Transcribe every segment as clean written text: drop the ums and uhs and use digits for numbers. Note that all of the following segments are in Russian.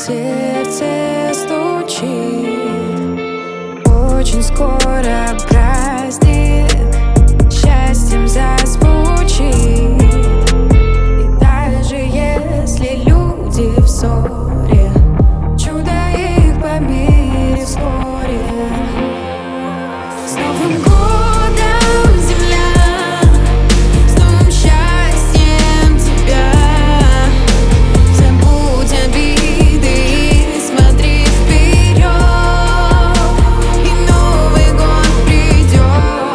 сердце стучит. Очень скоро праздник счастьем зазвучит. И даже если люди в ссоре, чудо их помирит вскоре. С Новым годом, земля, с новым счастьем тебя. Забудь обиды и смотри вперед, и Новый год придет.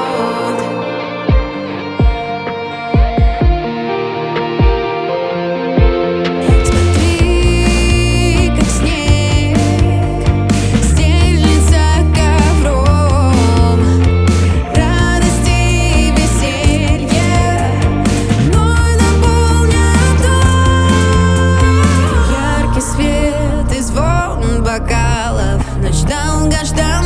Смотри, как снег стелится ковром, радости и веселья вновь наполнят дом. Яркий свет и звон бокалов, ночь долгожданная.